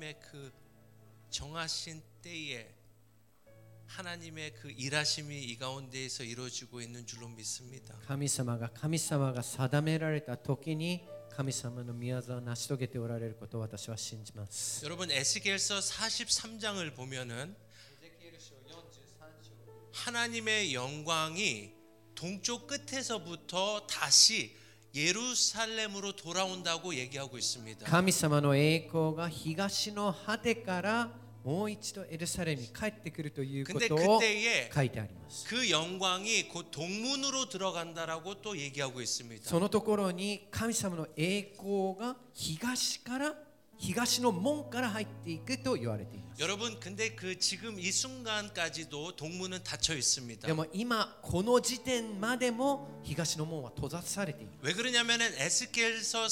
하나님의 그 정하신 때에 하나님의 그 일하심이 이 가운데에서 이루어지고 있는 줄로 믿습니다. 神様が定められた時に神様の御業を成し遂げておられることを私は信じます。 여러분 에스겔서 43장을 보면은 하나님의 영광이 동쪽 끝에서부터 다시 예루살렘으로 돌아온다고 얘기하고 있습니다. 神様の栄光が東の果てからもう一度エルサレムに帰ってくるというこ 근데 とを 그때에 書いてあります。 그 영광이 곧 동문으로 들어간다라고 또 얘기하고 있습니다. そのところに神様の栄光が東の門から入っていくと言われています。 여러분 근데 그 지금 이 순간까지도 동문은 닫혀 있습니다. でも今この時点までも東の門は閉ざされています。 왜 그러냐면은 에스겔서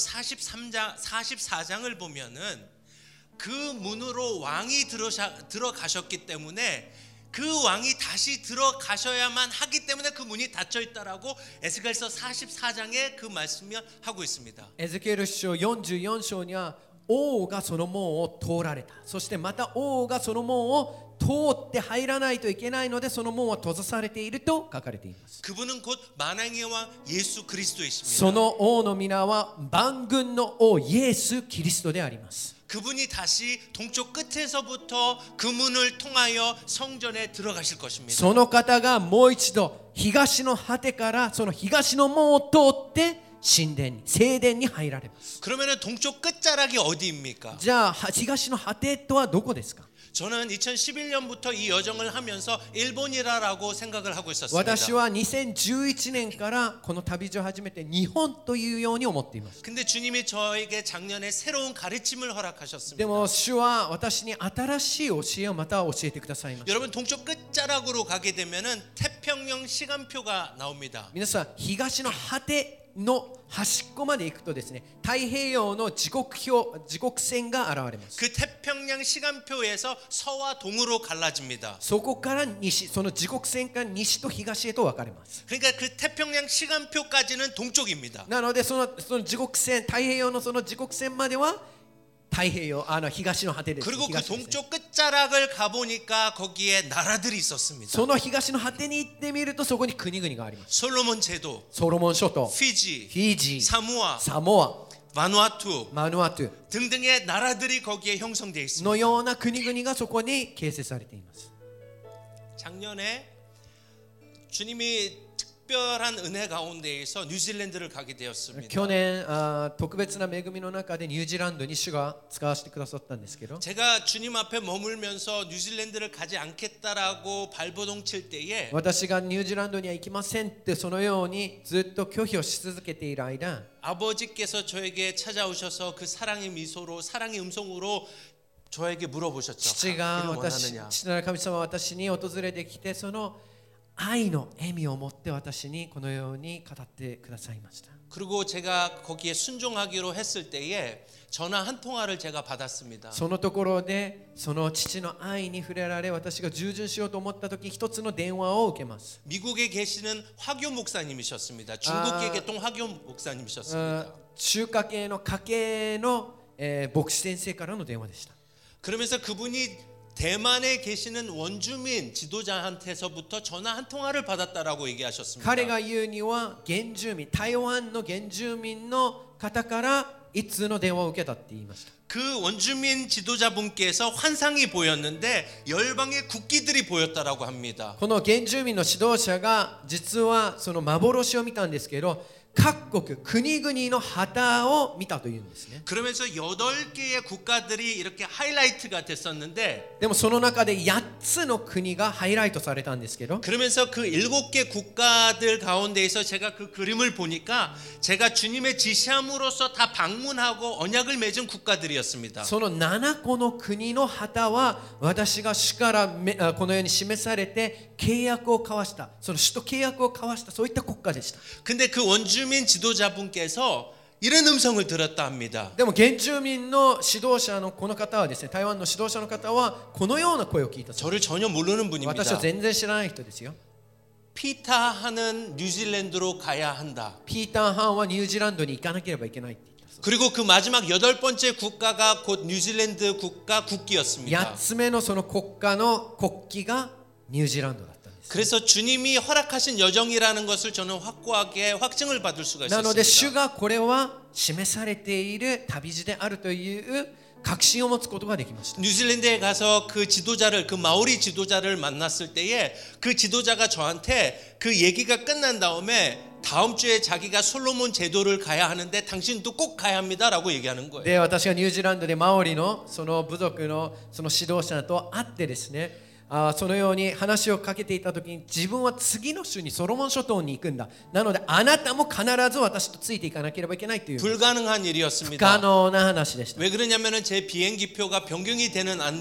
44장을 보면은 그 문으로 왕이 들어가셨기 때문에 그 왕이 다시 들어가셔야만 하기 때문에 그 문이 닫혀 있다라고 에스겔서 44장에 그 말씀을 하고 있습니다. エゼキエル書44章には王がその門を通られた。そしてまた王がその門を通って入らないといけないのでその門は閉ざされていると書かれています。 그분은 곧 만왕의 왕 예수 그리스도이십니다. その王の皆は万軍の王イエス・キリストであります。 그분이 다시 동쪽 끝에서부터 그 문을 통하여 성전에 들어가실 것입니다. その方がもう一度東の果てからその東の門を通って神殿に聖殿に入られます。 그러면은 동쪽 끝자락이 어디입니까? じゃあ東の果てとはどこですか？ 저는 2011년부터 이 여정을 하면서 일본이라고 생각을 하고 있었습니다. 私は2011年からこの旅路を始めて日本というように思っています。 근데 주님이 저에게 작년에 새로운 가르침을 허락하셨습니다. でも主は私に新しい教えをまた教えてくださいました。 여러분 동쪽 끝자락으로 가게 되면은 태평양 시간표가 나옵니다. 皆さん東の果ての端っこまで行くとですね、太平洋の時刻線が現れます。 그 태평양 시간표에서 서와 동으로 갈라집니다. そこから西、その時刻線から西と東へと分かれます。 그러니까 그 태평양 시간표까지는 동쪽입니다. なのでその時刻線、太平洋のその時刻線までは太平洋東の果てです。 그리고 그 東ですね。 동쪽 끝자락을 가보니까 거기에 나라들이 있었습니다. その東の果てに行ってみるとそこに国々があります。 솔로몬 제도, ソロモン諸島、 피지, フィジー、 사모아, サモア、 바누아투 マヌアトゥ 등등의 나라들이 거기에 형성되어 있습니다. のような国々がそこに形成されています。 작년에 주님이 특별한 은혜 가운데에서 뉴질랜드를 가게 되었습니다. 去年特別な恵みの中でニュージーランドに主が使わせてくださったんですけど、 제가 주님 앞에 머물면서 뉴질랜드를 가지 않겠다라고 발버둥 칠 때에 私がニュージーランドには行きませんってそのようにずっと拒否をし続けている間、 아버지께서 저에게 찾아오셔서 그 사랑의 미소로 사랑의 음성으로 저에게 물어보셨죠. 父が 가기를 私、 원하느냐. 父なる神様は私に訪れてきて、その愛の笑みを持って私にこのように語ってくださいました。 그리고 제가 거기에 순종하기로 했을 때에 전화 한 통화를 제가 받았습니다. そのところでその父の愛に触れられ、私が従順しようと思った時、一つの電話を受けます。 미국에 계시는 화교 목사님이셨습니다. 중국계 계통 화교 목사님이셨습니다. 中華系の家系の、牧師先生からの電話でした。 그러면서 그분이 대만에 계시는 원주민 지도자한테서부터 전화 한 통화를 받았다라고 얘기하셨습니다. 彼が言うには原住民、台湾の原住民の方から一通の電話を受けたって言いました。 그 원주민 지도자분께서 환상이 보였는데 열방의 국기들이 보였다라고 합니다. この原住民の指導者が実はその幻を見たんですけど、各国国々の旗を見たというんですね。 그러면서 8개의 국가들이 이렇게 하이라이트가 됐었는데 でもその中で8つの国がハイライトされたんですけど、 그러면서 그 7개 국가들 가운데에서 제가 그 그림을 보니까 제가 주님의 지시함으로써 다 방문하고 언약을 맺은 국가들이었습니다. その7個の国の旗は私が主からこのように示されて契約を交わした、その主と契約を交わした、そういった国家でした。 근데 그 원주민 지도자분께서 이런 음성을 들었다 합니다. でも原住民の指導者のこの方はですね、台湾の指導者の方はこのような声を聞いた。 저를 전혀 모르는 분입니다. 私は全然知らない人ですよ。 피타하는 뉴질랜드로 가야 한다. ピーター・ハンはニュージーランドに行かなければいけないって言ったそう 그리고 그 마지막 8번째 국가가 곧 뉴질랜드 국가 8 국기였습니다. つ目のその国家の国旗がニュージーランドだったんです。 그래서 주님이 허락하신 여정이라는 것을 저는 확고하게 확증을 받을 수가 なので主 있었습니다. がこれは示されている旅路であるという確信を持つことができました。 뉴질랜드에 가서 그 지도자를 그 마오리 지도자를 만났을 때에 그 지도자가 저한테 그 얘기가 끝난 다음에 다음 주에 자기가 솔로몬 제도를 가야 하는데 당신도 꼭 가야 합니다라고 얘기하는 거예요. で、私がニュージーランドでマオリのその部族のその指導者と会ってですね、そのように話をかけていたときに、自分は次の週にソロモン諸島に行くんだ。なのであなたも必ず私とついていかなければいけないという 불가능한 不可 일이었습니다. 能な話でした。 왜 그러냐면은 제 비행기표가 변경이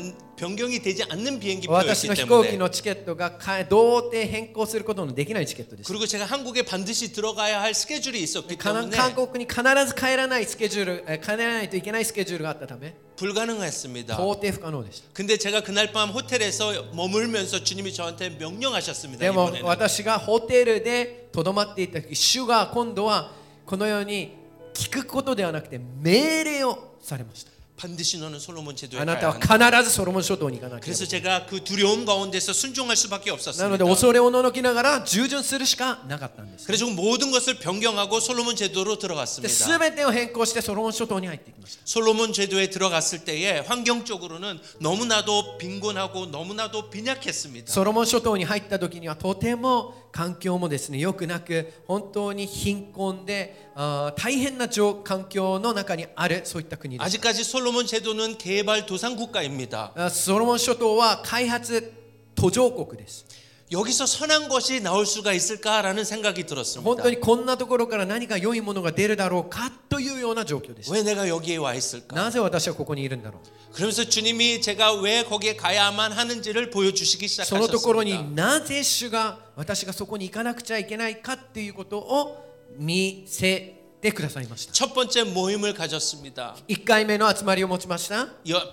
되지 않는 私 비행기표였기 の飛行機 때문에 のチケットが到底変更することのできないチケットでした。 그리고 제가 한국에 반드시 들어가야 할 스케줄이 있었기 때문에 韓国に必ず帰らないスケジュール、帰らないといけないスケジュールがあったため、 불가능했습니다. 到底不可能でした。 근데 제가 그날 밤 호텔에서 머물면서 주님이 저한테 명령하셨습니다. でも 이번에는. 私がホテルでとどまっていた時、主が今度はこのように聞くことではなくて命令をされました。 반드시 너는 솔로몬 제도에 あな 가야 たは 한다. 必ずソロモン諸島に行かなければ 그래서 제가 그 두려움 가운데서 순종할 수밖에 なので 없었습니다. 恐れをののきながら従順するしかなかったんです。 그래서 모든 것을 변경하고 솔로몬 제도로 で 들어갔습니다. 全てを変更してソロモン諸島に入っていきました。 솔로몬 제도에 들어갔을 때에 환경적으로는 너무나도 빈곤하고 너무나도 빈약했습니다. ソロモン諸島に入った時にはとても環境もですね良くなく、本当に貧困で大変な環境の中にあるそういった国です。 아직까지 솔로몬 제도는 개발 도상 국가입니다. ソロモン諸島は開発途上国です。 여기서 선한 것이 나올 수가 있을까라는 생각이 本 들었습니다. 当にこんなところから何か良いものが出るだろうかというような状況でした。 왜 내가 여기에 와 있을까? なぜ私はここにいるんだろう。 그러면서 주님이 제가 왜 거기에 가야만 하는지를 보여주시기 そのところに 시작하셨습니다. なぜ主が私がそこに行かなくちゃいけないかっていうことを見せてくださいました。 첫 번째 모임을 가졌습니다. 1回目の集まりを持ちました。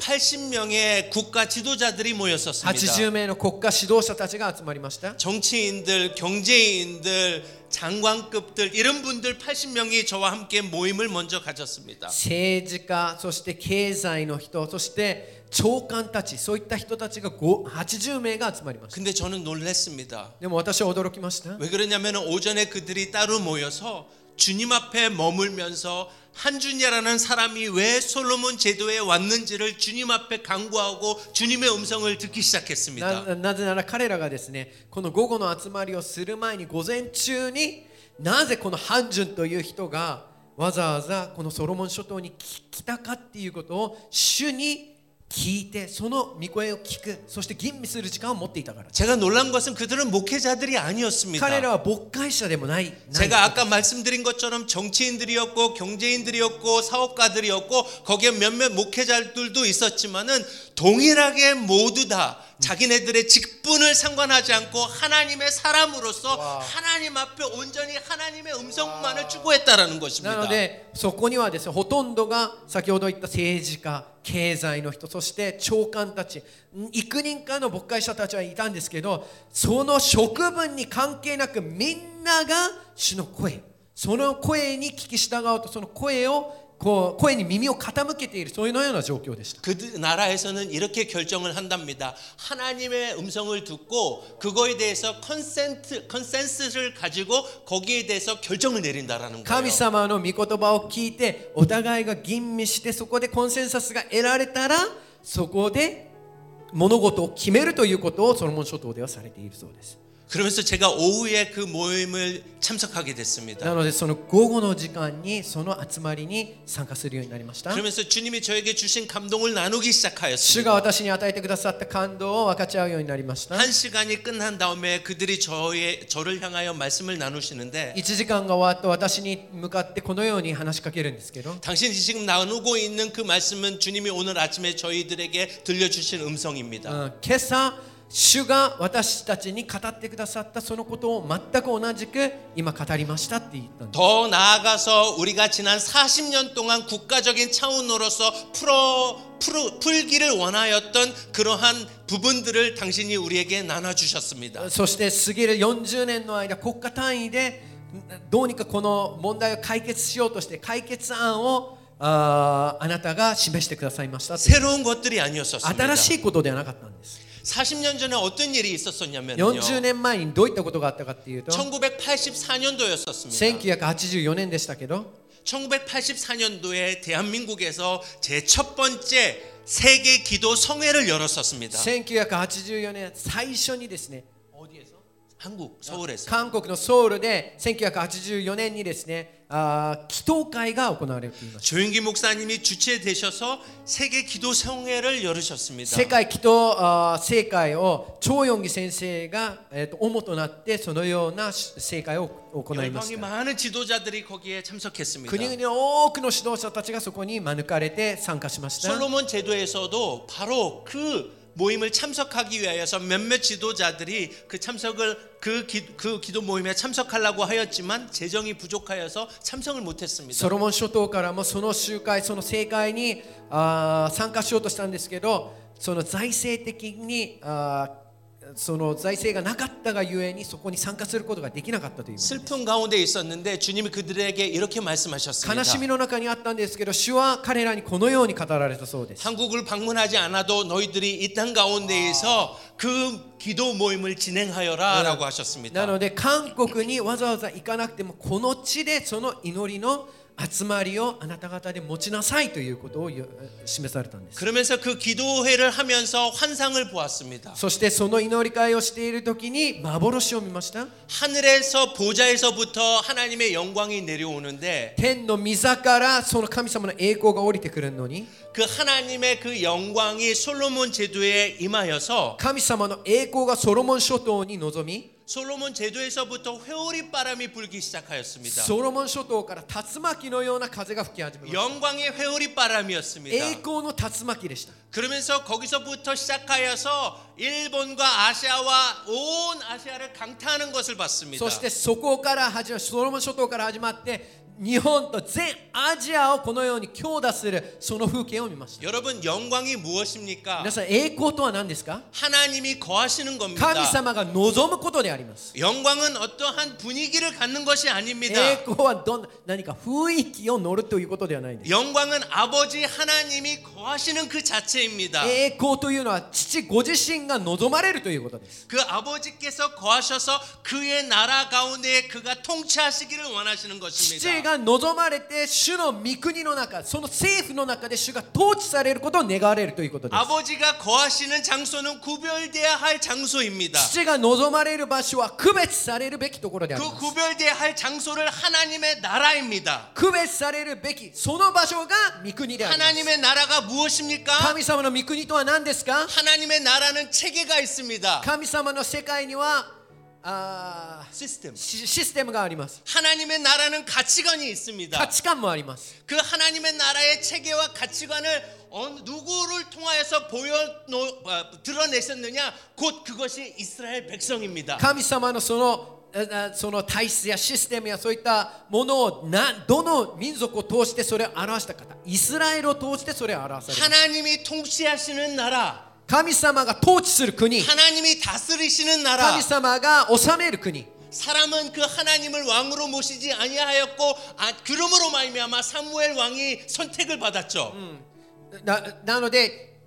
80명의 국가 지도자들이 모였었습니다. 80名の国家指導者たちが集まりました。 정치인들, 경제인들, 장관급들 이런 분들 80명이 저와 함께 모임을 먼저 가졌습니다. 政治家、そして経済の人、そして長官たち、そういった人たちが80名が集まりました。 근데 저는 놀랐습니다. でも私は驚きました。 왜 그러냐면 오전에 그들이 따로 모여서 주님 앞에 머물면서 한준이라는 사람이 왜 솔로몬 제도에 왔는지를 주님 앞에 간구하고 주님의 음성을 듣기 시작했습니다. なぜなら彼らがですね、この午後の集まりをする前に午前中になぜこのハンジュンという人がわざわざこのソロモン諸島に来たかっていうことを主に聞いて、その御声を聞く、そして吟味する時間を持っていたから。 제가 놀란 것은 그들은 목회자들이 아니었습니다. 彼らは牧会者でもない。 제가 아까 말씀드린 것처럼 정치인들이었고 경제인들이었고 사업가들이었고 거기에 몇몇 목회자들도 있었지만은 동일하게 모두 다 자기네들의 직분을 상관하지 않고 하나님의 사람으로서 하나님 앞에 온전히 하나님의 음성만을 추구했다라는 な 것입니다. のでそこにはですね、ほとんどが先ほど言った政治家、経済の人、そして長官たち、幾人かの牧会者たちはいたんですけど、その職分に関係なくみんなが主の声、その声に聞き従うと、その声に耳を傾けている、そういうような状況でした。 그 나라에서는 이렇게 결정을 한답니다. 하나님의 음성을 듣고 그거에 대해서 컨센서스를 가지고 거기에 대해서 결정을 내린다라는 거예요. 神様の御言葉を聞いてお互いが吟味して、そこでコンセンサスが得られたらそこで物事を決めるということをソロモン諸島ではされているそうです。 그러면서 제가 오후에 그 모임을 참석하게 됐습니다. なのでその午後の時間にその集まりに参加するようになりました。 그러면서 주님이 저에게 주신 감동을 나누기 主が 시작하였습니다. 私に与えてくださった感動を分かち合うようになりました。 한 시간이 끝난 다음에 그들이 저를 향하여 말씀을 나누시는데 1時間が終わって私に向かってこのように話しかけるんですけど、 당신이 지금 나누고 있는 그 말씀은 주님이 오늘 아침에 저희들에게 들려주신 음성입니다. 今朝主が私たちに語ってくださったそのことを全く同じく今語りましたって言ったんです。 더 나아가서 우리가 지난 40년 동안 국가적인 차원으로서 풀기를 원하였던 그러한 부분들을 당신이 우리에게 나눠주셨습니다. そして過ぎる40年の間、国家単位でどうにかこの問題を解決しようとして解決案をあなたが示してくださいました。 새로운 것들이 아니었었습니다. 新しいことではなかったんです。 40년 전에 어떤 일이 있었었냐면요. 40年前にどういったことがあったかっていうと、 1984년도였었습니다. 1984年でしたけど、 1984년도에 대한민국에서 제 첫 번째 세계 기도 성회를 열었었습니다. 1984年最初にですね、 한국 서울에서 韓国のソウルで1984年にですね、祈祷会が行われていました。 조윤기 목사님이 주최되셔서 세계 기도 성회를 열으셨습니다. 世界祈祷聖会を張ヨンギ先生が主となってそのような聖会を行いまし 열방의 た。 많은 지도자들이 거기에 참석했습니다. 国々の多くの指導者たちがそこに招かれて参加しました。 솔로몬 제도에서도 바로 그 모임을 참석하기 위하여서 몇몇 지도자들이 그 참석을 그 기도 모임에 참석하려고 하였지만 재정이 부족하여서 참석을 못했습니다. ソロモン諸島からもその集会、その聖会に参加しようとしたんですけど、その財政的にその財政がなかったがゆえにそこに参加することができなかったという。 슬픔 가운데 있었는데 주님이 그들에게 이렇게 말씀하셨습니다. 悲しみの中にあったんですけど、主は彼らにこのように語られたそうです。 한국을 방문하지 않아도 너희들이 이 땅 가운데에서 그 기도 모임을 진행하여라라고 하셨습니다. なので韓国にわざわざ行かなくてもこの地でその祈りの集まりをあなた方で持ちなさいということを示されたんです。 그러면서 그 기도회를 하면서 환상을 보았습니다. そしてその祈り会をしている時に幻を見ました。 하늘에서 보좌에서부터 하나님의 영광이 내려오는데 天の御座からその神様の栄光が降りてくるのに、 그 하나님의 그 영광이 솔로몬 제도에 임하여서 神様の栄光がソロモン諸島に臨み、 솔로몬 제도에서부터 회오리 바람이 불기 시작하였습니다. ソロモン諸島から竜巻のような風が吹き始めました。 영광의 회오리 바람이었습니다. 栄光の竜巻でした。 그러면서 거기서부터 시작하여서 일본과 아시아와 온 아시아를 강타하는 것을 봤습니다. そしてそこから始まる、ソロモン諸島から始まって日本と全アジアをこのように強打するその風景を見ました。 여러분 영광이 무엇입니까? 皆さん、栄光とは何ですか？ 하나님이 거하시는 겁니다. 神様が望むことであります。 영광은 어떠한 분위기를 갖는 것이 아닙니다. 栄光は何か雰囲気を乗るということではないんです。 영광은 아버지 하나님이 거하시는 그 자체입니다. 栄光というのは父ご自身が望まれるということです。 그 아버지께서 거하셔서 그의 나라 가운데 그가 통치하시기를 원하시는 것입니다. 父が望まれて主の御国の中、その政府の中で主が統治されることを願われるということです。 아버지가 거하시는 장소는 구별되어야 할 장소입니다. 父が望まれる場所は区別されるべきところであり 그 ます。 구별되어야 할 장소를 하나님의 나라입니다. 区別されるべきその場所が御国であります。 하나님의 나라가 무엇입니까? 神様の御国とは何ですか？ 하나님의 나라는 체계가 있습니다. 神様の世界には 시스템. システムがあります。 하나님의 나라는 가치관이 있습니다. 価値観もあります。 그 하나님의 나라의 체계와 가치관을 누구를 통하여서 드러내셨느냐? 곧 그것이 이스라엘 백성입니다. 神様のその体質やシステムやそういったものをどの民族を通してそれを表した方、イスラエルを通してそれを表される。 하나님이 통치하시는 나라. 神様が統治する国、 하나님이 다스리시는 나라. 神様が治める国。 사람은 그 하나님을 왕으로 모시지 아니하였고 그러므로 말미암아 사무엘 왕이 선택을 받았죠. なので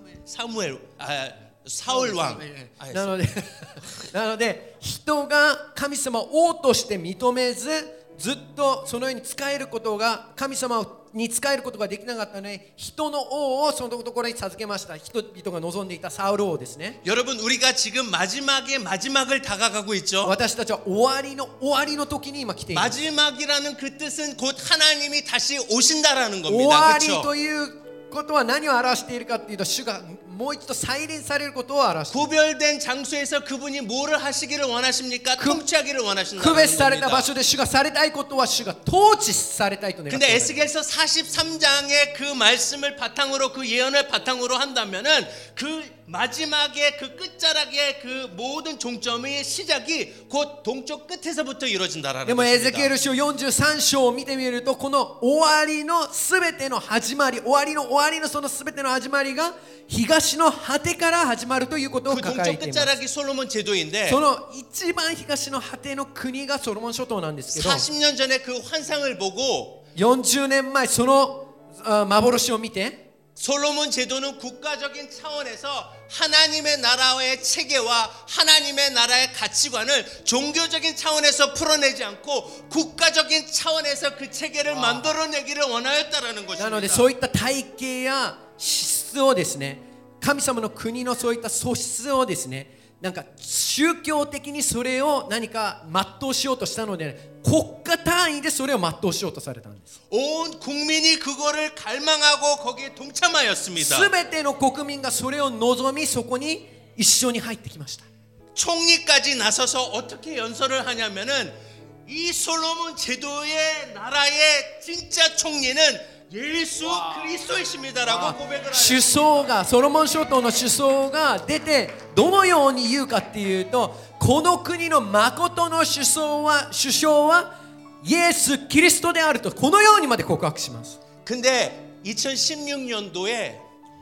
사울 왕. なので人が神様を王として認めず、ずっとそのように使えることが神様に使えることができなかったので、人の王をそのところに授けました。人々が望んでいたサウル王ですね。 여러분 우리가 지금 마지막의 마지막을 다가가고 있죠. 私たちは終わりの時に今来ています。 마지막이라는 그 뜻은 곧 하나님이 다시 오신다라는 終 겁니다. わり 그렇죠? ということは何を表しているかというと、主がもう一度再臨されることを表している。 구별된 장소에서 그분이 뭐를 하시기를 원하십니까? 통치하기를 区 원하신다는 別された場 겁니다. 所で主がされたいことは主が統治されたいと願ってい 근데 ます。 에스겔서 43장의 그 말씀을 바탕으로 그 예언을 바탕으로 한다면은 그 마지막에 그 끝자락의 그 모든 종점의 시작이 곧 동쪽 끝에서부터 이루어진다라는 でもエゼキエ 것입니다. ル書43章を見てみると、この終わりのすべての始まり、終わりのそのすべての始まりが東の果てから始まるということを 그 抱え 동쪽 ています。 끝자락이 솔로몬 제도인데 その一番東の果ての国がソロモン諸島なんですけど、 40년 전에 그 환상을 보고 40年前その幻を見て 솔로몬 제도는 국가적인 차원에서 하나님의 나라의 체계와 하나님의 나라의 가치관을 종교적인 차원에서 풀어내지 않고 국가적인 차원에서 그 체계를 만들어내기를 원하였다라는 なので 것입니다. そういった体系や資質をですね、神様の国のそういった素質をですね、なんか宗教的にそれを何か全うしようとしたので、国家単位でそれを全うしようとされたんです。 온 국민이 그거를 갈망하고 거기에 동참하였습니다. すべての国民がそれを望み、そこに一緒に入ってきました。 총리까지 나서서 어떻게 연설을 하냐면은 이 솔로몬 제도의 나라의 진짜 총리는 예수 그리스도이십니다라고 고백을 首 하였습니다. 相がソロモン諸島の首相が出てどのように言うかっていうと、この国の誠の首相はイエス・キリストであるとこのようにまで告白します。 근데 2016년도에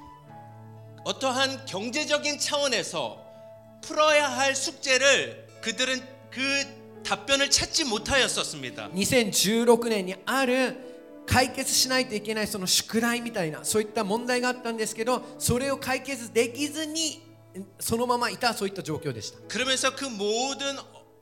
어떠한 경제적인 차원에서 풀어야 할 숙제를 그들은 그 답변을 찾지 못하였었습니다. 2016年にある解決しないといけないその宿題みたいなそういった問題があったんですけど、それを解決できずにそのままいたそういった状況でした。 그러면서 그 모든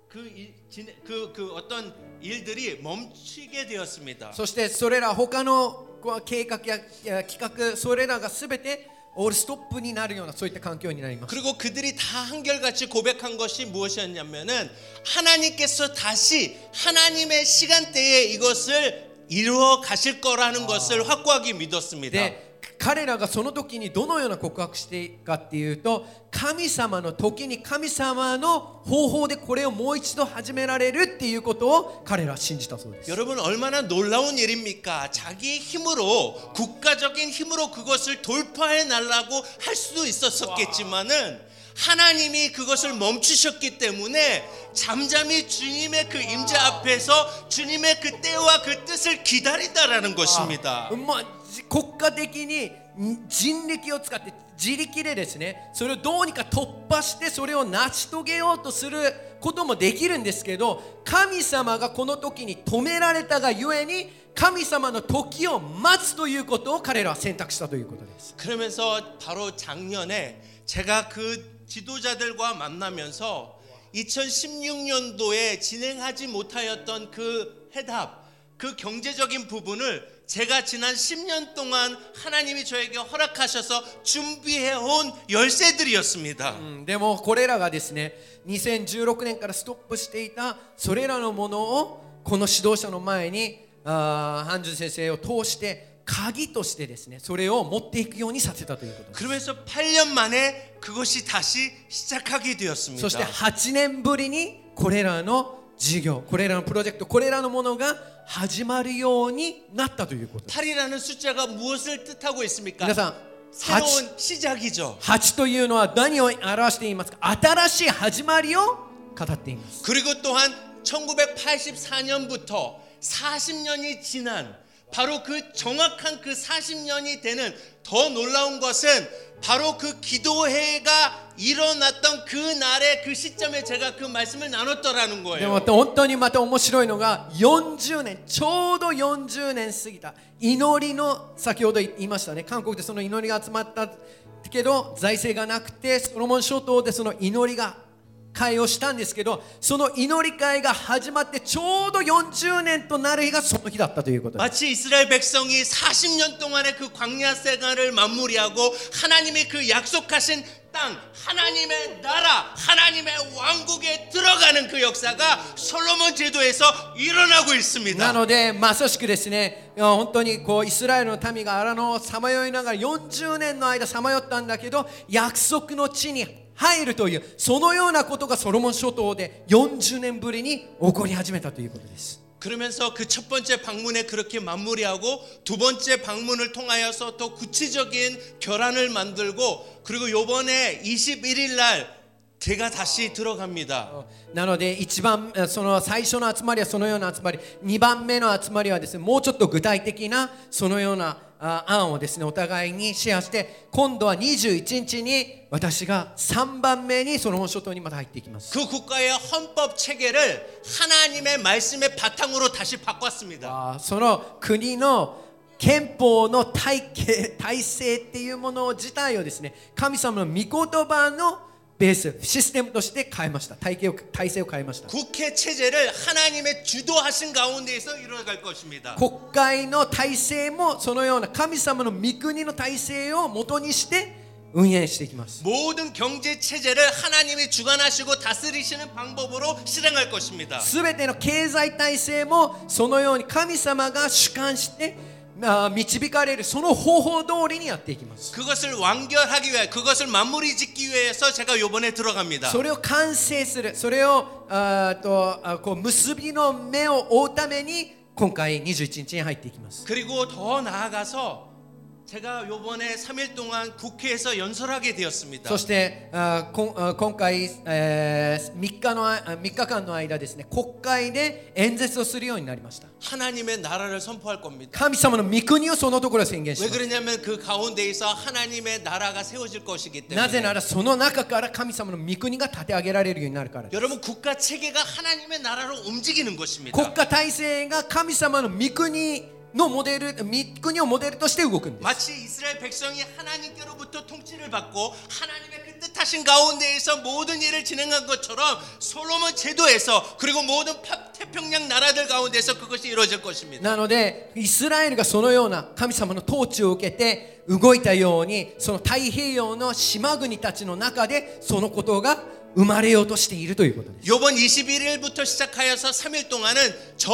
그 어떤 일들이 멈추게 되었습니다. そしてそれら他の計画や企画それらがすべてオールストップになるようなそういった環境になります。 그리고 그들이 다 한결같이 고백한 것이 무엇이었냐면은 하나님께서 다시 하나님의 시간대에 이것을 이루어 가실 거라는 것을 확고하게 믿었습니다. で彼らがその時にどのような告白しているかっていうと、神様の時に神様の方法でこれをもう一度始められるっていうことを彼らは信じたそうです。 여러분 얼마나 놀라운 일입니까? 자기의 힘으로 국가적인 힘으로 그것을 돌파해 나려고 할 수도 있었겠지만은 하나님이 그것을 멈추셨기 때문에 잠잠히 주님의 그 임재 앞에서 주님의 그 때와 그 뜻을 기다린다라는 것입니다. 国家的に人力を使って自力でですね、それをどうにか突破してそれを成し遂げようとすることもできるんですけど、神様がこの時に止められたがゆえに神様の時を待つということを彼らは選択したということです。 그러면서 바로 작년에 제가 그 지도자들과 만나면서 2016년도에 진행하지 못하였던 그 해답, 그 경제적인 부분을 제가 지난 10년 동안 하나님이 저에게 허락하셔서 준비해온 열쇠들이었습니다. でもこれらがですね、2016年からストップしていたそれらのものをこの指導者の前にハンジュン先生を通して鍵としてですね、それを持っていくようにさせたということです。 그러면서 8년 만에 그것이 다시 시작하게 そして 되었습니다. 8年ぶりにこれらの事業、これらのプロジェクト、これらのものが始まるようになったということです。 8이라는 숫자가 무엇을 뜻하고 있습니까? 皆さん、 새로운 시작이죠. 8というのは何を表していますか？新しい始まりを語っています。 그리고 또한 1984년부터 40년이 지난 바로 그 정확한 그 40년이 되는 더 놀라운 것은 바로 그 기도회가 일어났던 그 날의 그 시점에 제가 그 말씀을 나눴더라는 でも 거예요. 本当にまた面白いのが40年、ちょうど40年過ぎた祈りの、先ほど言いましたね、韓国でその祈りが集まったけど財政がなくてソロモン諸島でその祈りが会をしたんですけど、その祈り会が始まってちょうど40年となる日がその日だったということです。 마치 이스라엘 백성이 40년 동안의 그 광야 생활을 마무리하고 하나님이 그 약속하신 땅, 하나님의 나라, 하나님의 왕국에 들어가는 그 역사가 솔로몬 제도에서 일어나고 な 있습니다. のでまさしくですね、本当にこうイスラエルの民が荒野をさまよいながら40年の間さまよったんだけど、約束の地に入るというそのようなことがソロモン諸島で40年ぶりに起こり始めたということです。 그러면서 그 첫 번째 방문에 그렇게 마무리하고 두 번째 방문을 통하여서 더 구체적인 결안을 만들고 그리고 요번에 21일 날 제가 다시 들어갑니다. なので一番その最初の集まりはそのような集まり、2番目の集まりはですね、もうちょっと具体的なそのような案をですねお互いにシェアして、今度は21日に私が3番目にソロモン諸島にまた入っていきます。 그 국가의 헌법 체계를 하나님의 말씀의 바탕으로 다시 바꿨습니다. その国の憲法の体制っていうもの自体をですね、神様の御言葉のベース、システムとして変えました。体制を変えました。 국회 체제를 하나님의 주도하신 가운데에서 이루어갈 것입니다. 国会の体制もそのような神様の御国の体制を元にして運営していきます。 모든 경제 체제를 하나님이 주관하시고 다스리시는 방법으로 실행할 것입니다. すべての経済体制もそのように神様が主管して導かれるその方法通りにやっていきます。 그것을 완결하기 위해 그것을 마무리 짓기 위해서 제가 이번에 들어갑니다. それを完成する、それをこう結びの目を追うために今回21日に入っていきます。 그리고 더 나아가서 제가 이번에 3일 동안 국회에서 연설하게 되었습니다. そして今回、3日間の間ですね、国会で演説をするようになりました。 하나님의 나라를 선포할 겁니다. 神様の御国をそのところで宣言し 왜 ます。 그러냐면 그 가운데에서 하나님의 나라가 세워질 것이기 なぜ 때문에. ならその中から神様の御国が立て上げられるようになるからです。 여러분 국가 체계가 하나님의 나라로 움직이는 것입니다. 国家体制が神様の御国のモデル、御国をモデルとして動くんです。 마치 이스라엘 백성이 하나님께로부터 통치를 받고 하나님의 그 뜻하신 가운데에서 모든 일을 진행한 것처럼 솔로몬 제도에서 그리고 모든 태평양 나라들 가운데서 그것이 이루어질 것입니다. なのでイスラエルがそのような神様の統治を受けて動いたように、その太平洋の島国たちの中でそのことが生まれようとしているということです。 이번 21일부터 시작하여서 3일 동안은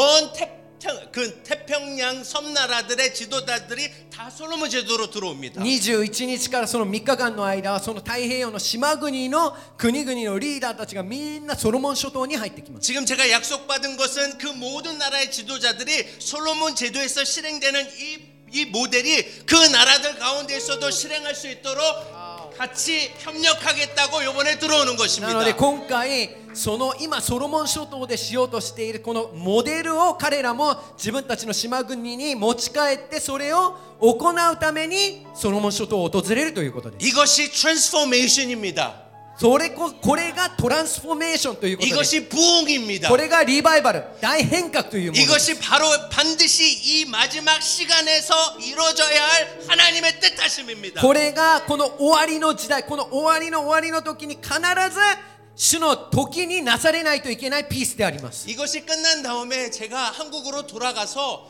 그 태평양 섬나라들의 지도자들이 다 솔로몬 제도로 들어옵니다. 21日からその3日間の間はその太平洋の島国の国々のリーダーたちがみんなソロモン諸島に入ってきます。 지금 제가 약속받은 것은 그 모든 나라의 지도자들이 솔로몬 제도에서 실행되는 이 모델이 그 나라들 가운데서도 실행할 수 있도록 같이 협력하겠다고 이번에 들어오는 なの 것입니다. で今回その今ソロモン諸島でしようとしているこのモデルを彼らも自分たちの島国に持ち帰ってそれを行うためにソロモン諸島を訪れるということです。 이것이 트랜스포메이션입니다. これがトランスフォーメーションということです。 이것이 부흥입니다. これがリバイバル、大変革というものです。 이것이 바로 반드시 이 마지막 시간에서 이루어져야 할 하나님의 뜻하심입니다. これがこの終わりの時代、この終わりの時に必ず主の時になされないといけないピースであります。 이것이 끝난 다음에 제가 한국으로 돌아가서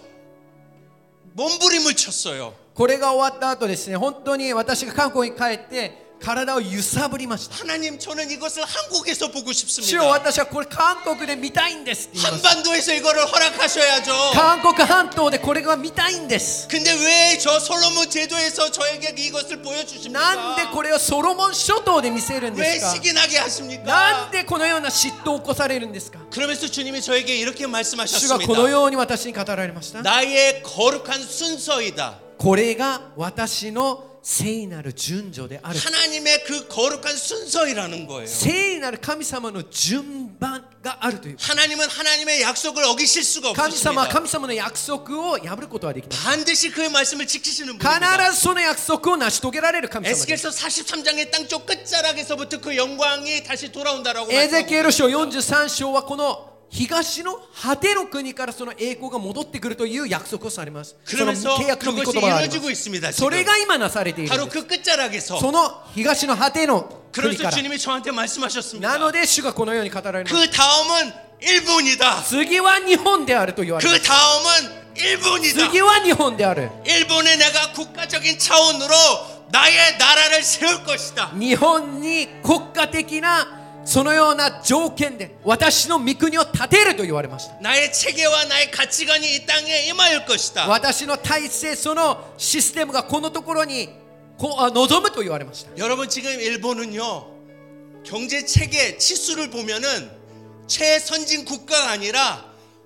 몸부림을 쳤어요. これが終わった後ですね、本当に私が韓国に帰って体を揺さぶりました。 하나님 저는 이것을 한국에서 보고 主よ、 싶습니다. 私はこれ韓国で見たいんですって言います。 한반도에서 이거를 허락하셔야죠. 韓国半島でこれが見たいんです。 근데 왜 저 솔로몬 제도에서 저에게 이것을 보여주십니까? なんでこれをソロモン諸島で見せるんで 왜 すか？ 시기나게 な 하십니까? んでこのような嫉妬を起こされるんですか？ 그러면서 주님이 저에게 이렇게 主が 말씀하셨습니다. このように私に語られました。 나의 거룩한 순서이다. これが私の聖なる順序である。 하나님의 그 거룩한 순서이라는 거예요. 聖なる神様の順番があるという。 하나님은 하나님의 약속을 어기실 수가 神様は 없습니다. 神様の約束を破ることはできない。 반드시 그의 말씀을 지키시는 必 분입니다. ずその約束を成し遂げられる神様です。 에스겔서 43장의 땅쪽 끝자락에서부터 그 영광이 다시 돌아온다라고 エゼキエ 말씀하고 ル書43章はこの東の果ての国からその栄光が戻ってくるという約束をされます。その 그러면서 契約の御 그것이 言葉がありま 이루어지고 す。 있습니다. それ 지금 が今なされているん 바로 です。 그 끝자락에서 その東の果ての国 그래서 から。 주님이 저한테 말씀하셨습니다. なので主がこのように語られます。 그 다음은 일본이다. 次は日本であると言われま 그 す。 다음은 일본이다. 次は日本である。 일본에 내가 국가적인 차원으로 나의 나라를 세울 것이다. 日本に国家的なそのような条件で私の御国を建てると言われました。 나의 체계와 나의 가치관이 이 땅에 임하일 것이다. 私の体制、そのシステムがこのところに望むと言われました。 여러분 지금 일본은요 경제 체계 치수를 보면은 최선진 국가가 아니라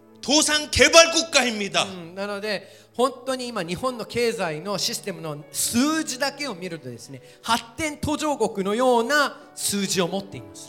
도상 개발 국가입니다. なので本当に今日本の経済のシステムの数字だけを見るとですね、発展途上国のような数字を持っています。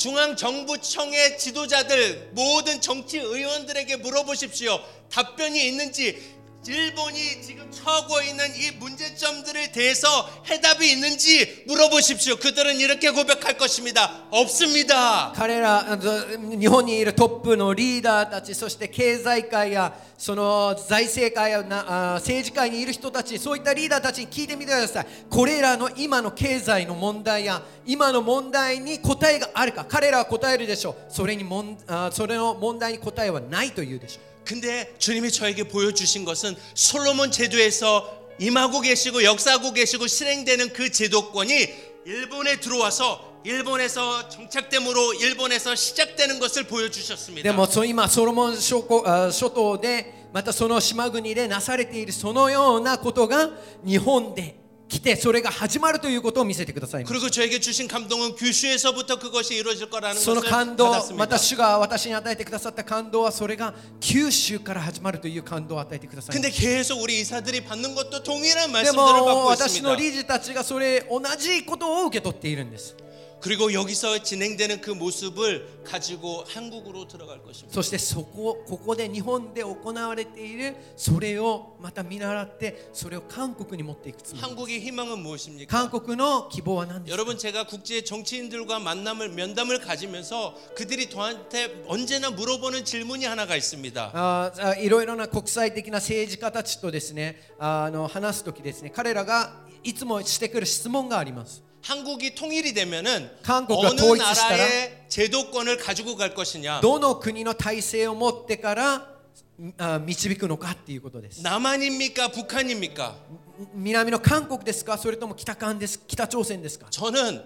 중앙정부청의 지도자들 모든 정치 의원들에게 물어보십시오. 답변이 있는지 일본이 지금 처하고 있는 이 문제점들에 대해서 해답이 있는지 물어보십시오. 그들은 이렇게 고백할 것입니다. 없습니다. 彼ら日本にいるトップのリーダーたち、そして経済界やその財政界や政治界にいる人たち、そういったリーダーたちに聞いてみてください。これらの今の経済の問題や今の問題に答えがあるか。彼らは答えるでしょう。それの問題に答えはないと言うでしょう。 근데 주님이 저에게 보여주신 것은 솔로몬 제도에서 임하고 계시고 역사하고 계시고 실행되는 그 제도권이 일본에 들어와서 일본에서 정착됨으로 일본에서 시작되는 것을 보여주셨습니다. でも今ソロモン諸島でまたその島国でなされているそのようなことが日本で来てそれが始まるということを見せてくださいます。 그리고 저에게 주신 감동은 규슈에서부터 그것이 이루어질 거라는 その 것을 感動、ま 받았습니다. た主が私に与えてくださった感動はそれが九州から始まるという感動を与えてくださいます。 근데 계속 우리 이사들이 받는 것도 동일한 で 말씀들을 も 받고 私の 있습니다. 理事たちがそれ同じことを受け取っているんです。 그리고 여기서 진행되는 그 모습을 가지고 한국으로 들어갈 것입니다. そしてここで日本で行われているそれをまた見習ってそれを韓国に持っていくつもりです。 한국의 희망은 무엇입니까? 韓国の希望は何ですか？ 여러분 제가 국제 정치인들과 면담을 가지면서 그들이 저한테 언제나 물어보는 질문이 하나가 있습니다. いろいろな国際的な政治家たちとですね、話すときですね、彼らがいつもしてくる質問があります。 한국이 통일이 되면은 한국과 어느 統一したら 나라의 제도권을 가지고 갈 것이냐? どの国の体制を持ってから導くのかっていうことです。 남한입니까? 북한입니까? 南の韓国ですか？それとも北朝鮮ですか？ 저는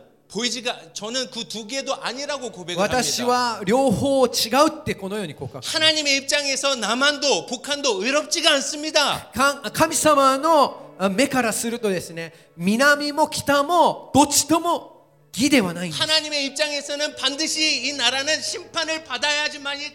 그 두 개도 아니라고 고백을 私 합니다. は両方違うってこのように告白します。 하나님의 입장에서 남한도 북한도 의롭지가 않습니다. 神様の目からするとですね、南も北もどっちとも義ではないんです。 하나님의 입장에서는 반드시 이 나라는 심판을 받아야지만이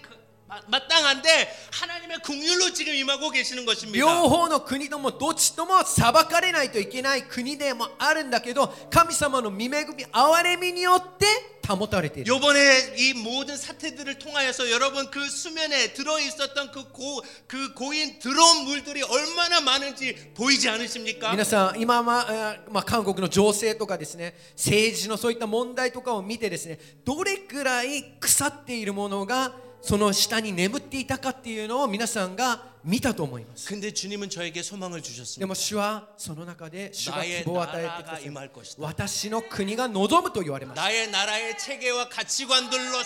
마땅한데 하나님의 긍휼로 지금 임하고 계시는 것입니다. 両方の国ともどっちとも裁かれないといけない国でもあるんだけど、神様の御恵み憐れみによって保たれている。 이번에 이 모든 사태들을 통하여서 여러분 그 수면에 들어 있었던 그 고인 들어온 물들이 얼마나 많은지 보이지 않으십니까? 皆さん今韓国の情勢とかですね、政治のそういった問題とかを見てですね、どれくらい腐っているものがその下に眠っていたかっていうのを皆さんが見たと思います。 근데 주님은 저에게 소망을 で 주셨습니다. も主はその中で主が希 나의 望を与えてくだ 나라가 さい。 임할 것이다. 私の国が望むと言われました。 나의 나라의 체계와 가치관들로서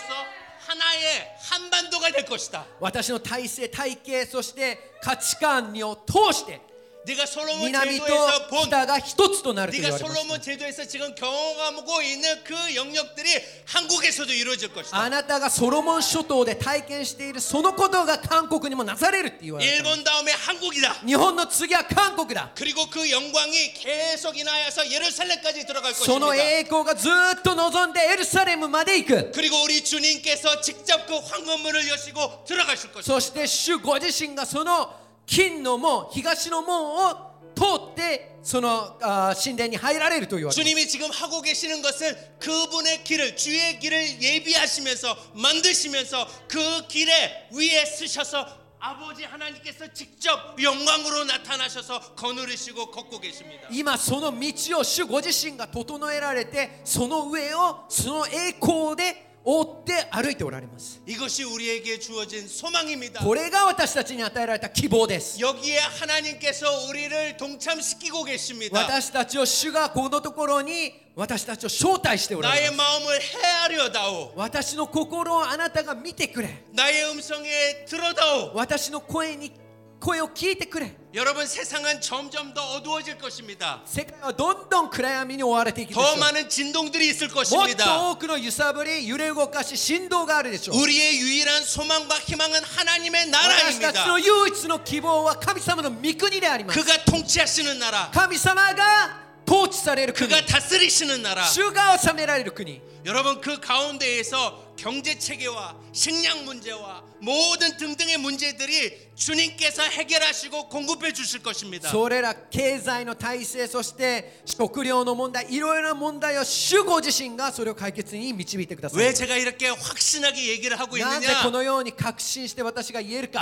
하나의 한반도가 될 것이다. 私の体制、体系、そして価値観を通して 네가 솔로몬 南と 제도에서 본 北が一つとなると言 네가 われました。 솔로몬 제도에서 지금 경험하고 있는 그 영역들이 한국에서도 이루어질 것이다. あなたがソロモン諸島で体験しているそのことが韓国にもなされるって言われた。 일본 다음에 한국이다. 日本の次は韓国だ。 그리고 그 영광이 계속 인하여서 예루살렘까지 들어갈 その 것입니다. 栄光がずっと望んでエルサレムまで行く。 그리고 우리 주님께서 직접 그 황금문을 여시고 들어가실 것입니다. そして主ご自身がその金の門、東の門を通ってその神殿に入られると言われています。 주님이 지금 하고 계시는 것은 그분의 길을 주의 길을 예비하시면서 만드시면서 그 길에 위에 쓰셔서 아버지 하나님께서 직접 영광으로 나타나셔서 거느리시고 걷고 계십니다. 今その道を主ご自身が整えられてその上をその栄光で覆って歩いておられます。 이것이 우리에게 주어진 소망입니다. これが私たちに与えられた希望です。 여기에 하나님께서 우리를 동참시키고 계십니다. 私たちを主がこのところに私たちを招待しておられ 나의 ます。 마음을 헤아려다오. 私の心をあなたが見てくれ。 나의 음성에 들어다오. 私の声を聞いてくれ。 여러분 세상은 점점 더 어두워질 것입니다. 世界はどんどん暗闇に追われていくでしょ 더 う。 많은 진동들이 있을 もっと 것입니다. 多くの揺さぶり、揺れ動かし、振動があるでしょう。 우리의 유일한 소망과 희망은 하나님의 私たち 나라입니다. の唯一の希望は神様の御国であります。 그가 통치하시는 나라, 神様が統治される国、 그가 다스리시는 나라. 主が治められる国。 여러분 그 가운데에서 경제 체계와 식량 문제와 모든 등등의 문제들이 주님께서 해결하시고 공급해 주실 것입니다. それら経済の体制、そして食料の問題、いろいろな問題を主ご自身がそれを解決に導いてください。 왜 제가 이렇게 확신하게 얘기를 하고 なぜ 있느냐? このように確信して私が言えるか。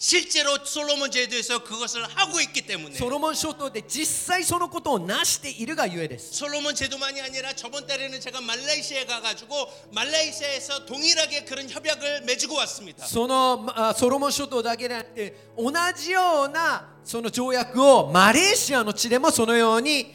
실제로 솔로몬 제도에서 그것을 하고 있기 때문에 ソロモン諸島で実際そのことをなしているがゆえです。 솔로몬 제도만이 아니라 저번 달에는 제가 말레이시아에 가가지고 말레이시아에서 동일하게 그런 협약을 맺고 왔습니다. そのソロモン諸島だけでなくて同じようなその条約をマレーシアの地でもそのように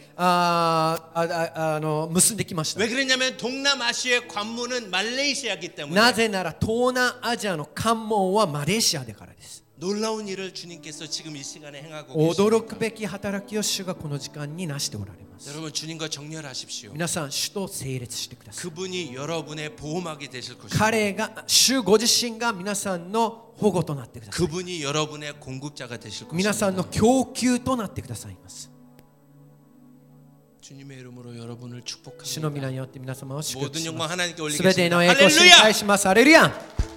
結んできました。 왜 그러냐면 동남아시아의 관문은 말레이시아이기 때문에 なぜなら東南アジアの関門はマレーシアだからです。 놀라운 일을 주님께서 지금 이 시간에 행하고 驚く 계십니다. べき働きを主がこの時間になしておられます。 여러분 주님과 정렬하십시오. 皆さん主と整列してください。 그분이 여러분의 보호막이 되실 것입니다. 彼が主ご自身が皆さんの保護となってください。 그분이 여러분의 공급자가 되실 皆さんの 것입니다. 供給となってくださいます。 주님의 이름으로 여러분을 主の皆 축복합니다. によって皆様を祝福 모든 し 영광 ます。 하나님께 すべて 올리겠습니다. の栄光を主に 할렐루야! 返します。ハレルヤ。